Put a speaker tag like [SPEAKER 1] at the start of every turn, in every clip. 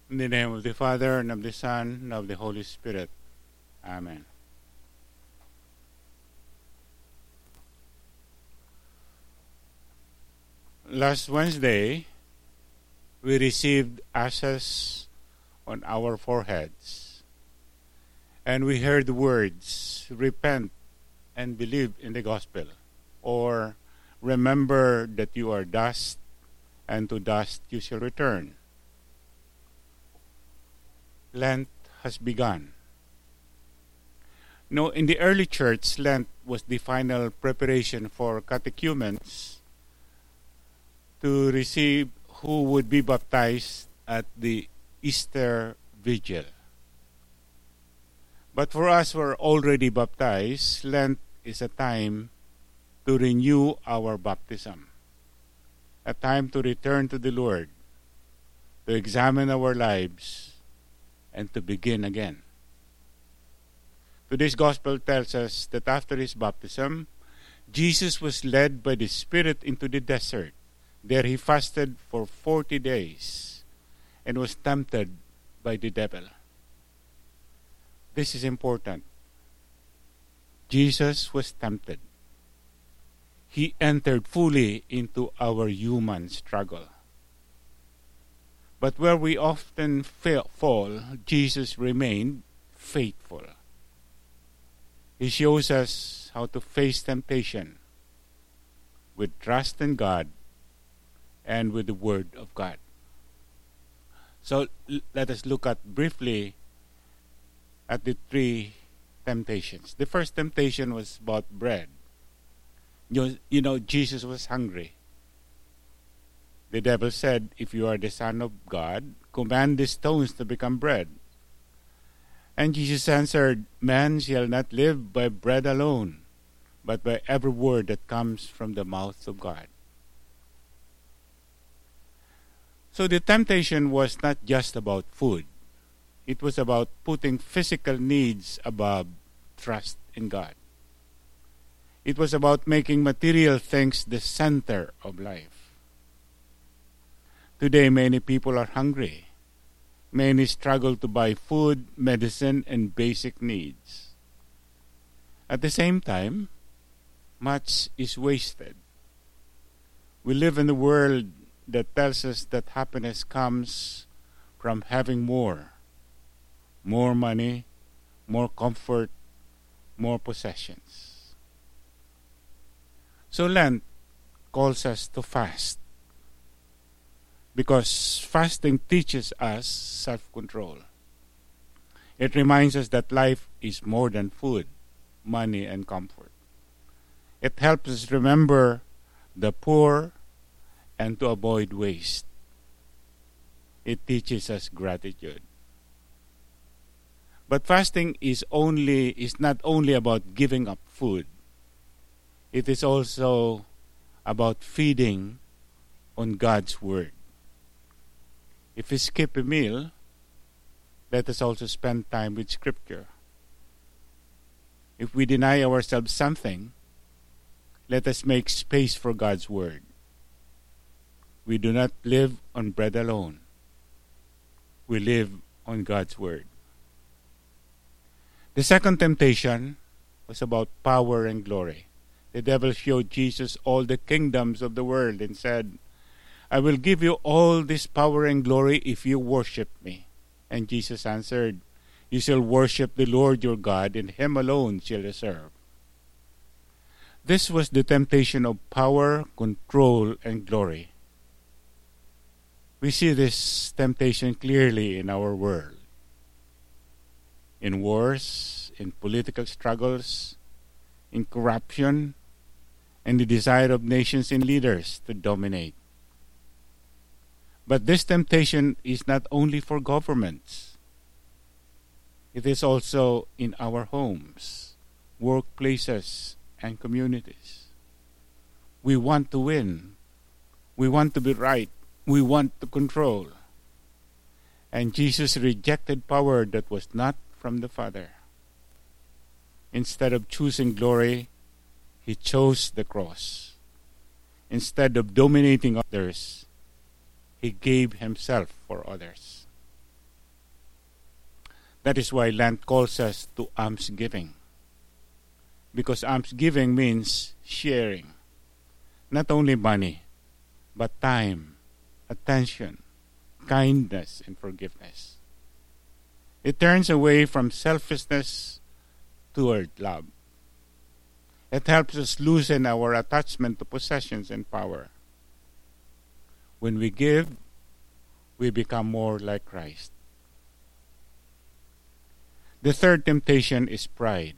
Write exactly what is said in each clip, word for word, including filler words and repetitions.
[SPEAKER 1] In the name of the Father, and of the Son, and of the Holy Spirit. Amen. Last Wednesday, we received ashes on our foreheads, and we heard the words, repent and believe in the gospel, or remember that you are dust, and to dust you shall return. Lent has begun. No, in the early church, Lent was the final preparation for catechumens to receive who would be baptized at the Easter Vigil. But for us who are already baptized, Lent is a time to renew our baptism, a time to return to the Lord, to examine our lives, and to begin again. Today's gospel tells us that after his baptism, Jesus was led by the Spirit into the desert. There he fasted for forty days and was tempted by the devil. This is important. Jesus was tempted. He entered fully into our human struggle. But where we often fail, fall, Jesus remained faithful. He shows us how to face temptation with trust in God and with the Word of God. So l- let us look at briefly at the three temptations. The first temptation was about bread. You, you know, Jesus was hungry. The devil said, if you are the Son of God, command the stones to become bread. And Jesus answered, man shall not live by bread alone, but by every word that comes from the mouth of God. So the temptation was not just about food. It was about putting physical needs above trust in God. It was about making material things the center of life. Today, many people are hungry. Many struggle to buy food, medicine, and basic needs. At the same time, much is wasted. We live in a world that tells us that happiness comes from having more. More money, more comfort, more possessions. So Lent calls us to fast, because fasting teaches us self-control. It reminds us that life is more than food, money, and comfort. It helps us remember the poor and to avoid waste. It teaches us gratitude. But fasting is only is not only about giving up food. It is also about feeding on God's Word. If we skip a meal, let us also spend time with Scripture. If we deny ourselves something, let us make space for God's Word. We do not live on bread alone. We live on God's Word. The second temptation was about power and glory. The devil showed Jesus all the kingdoms of the world and said, I will give you all this power and glory if you worship me. And Jesus answered, you shall worship the Lord your God, and him alone shall you serve. This was the temptation of power, control, and glory. We see this temptation clearly in our world. In wars, in political struggles, in corruption, and the desire of nations and leaders to dominate. But this temptation is not only for governments. It is also in our homes, workplaces, and communities. We want to win. We want to be right. We want to control. And Jesus rejected power that was not from the Father. Instead of choosing glory, he chose the cross. Instead of dominating others, he gave himself for others. That is why Lent calls us to almsgiving. Because almsgiving means sharing. Not only money, but time, attention, kindness, and forgiveness. It turns away from selfishness toward love. It helps us loosen our attachment to possessions and power. When we give, we become more like Christ. The third temptation is pride.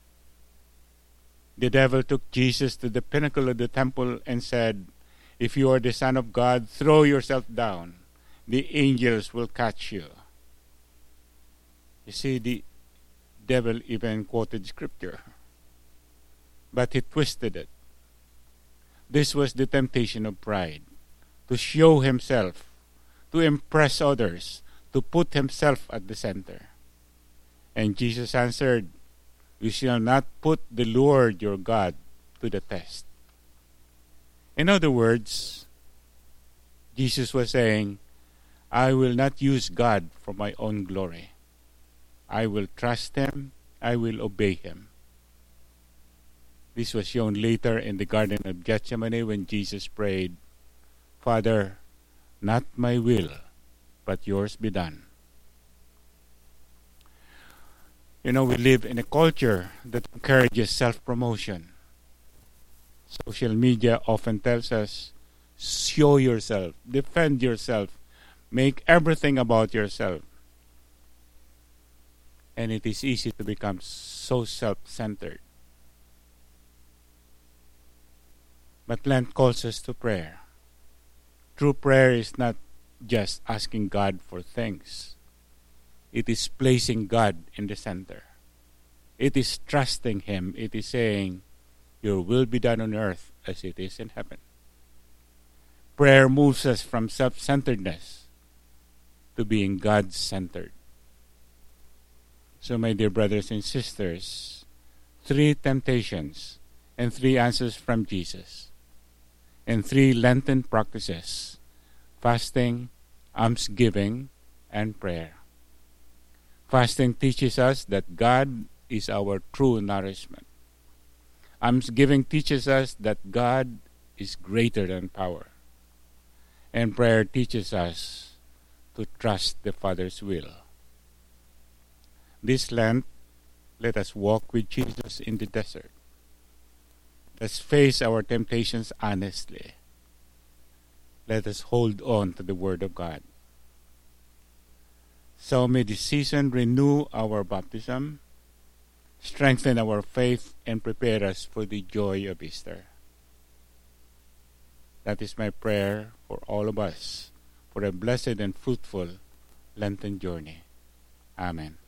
[SPEAKER 1] The devil took Jesus to the pinnacle of the temple and said, "If you are the Son of God, throw yourself down. The angels will catch you." You see, the devil even quoted scripture, but he twisted it. This was the temptation of pride, to show himself, to impress others, to put himself at the center. And Jesus answered, "You shall not put the Lord your God to the test." In other words, Jesus was saying, I will not use God for my own glory. I will trust Him. I will obey Him. This was shown later in the Garden of Gethsemane when Jesus prayed, "Father, not my will, but yours be done." You know, we live in a culture that encourages self-promotion. Social media often tells us, show yourself, defend yourself, make everything about yourself. And it is easy to become so self-centered. But Lent calls us to prayer. True prayer is not just asking God for things. It is placing God in the center. It is trusting Him. It is saying, your will be done on earth as it is in heaven. Prayer moves us from self-centeredness to being God-centered. So, my dear brothers and sisters, three temptations and three answers from Jesus, and three Lenten practices: fasting, almsgiving, and prayer. Fasting teaches us that God is our true nourishment. Almsgiving teaches us that God is greater than power. And prayer teaches us to trust the Father's will. This Lent, let us walk with Jesus in the desert. Let's face our temptations honestly. Let us hold on to the Word of God. So may this season renew our baptism, strengthen our faith, and prepare us for the joy of Easter. That is my prayer for all of us, for a blessed and fruitful Lenten journey. Amen.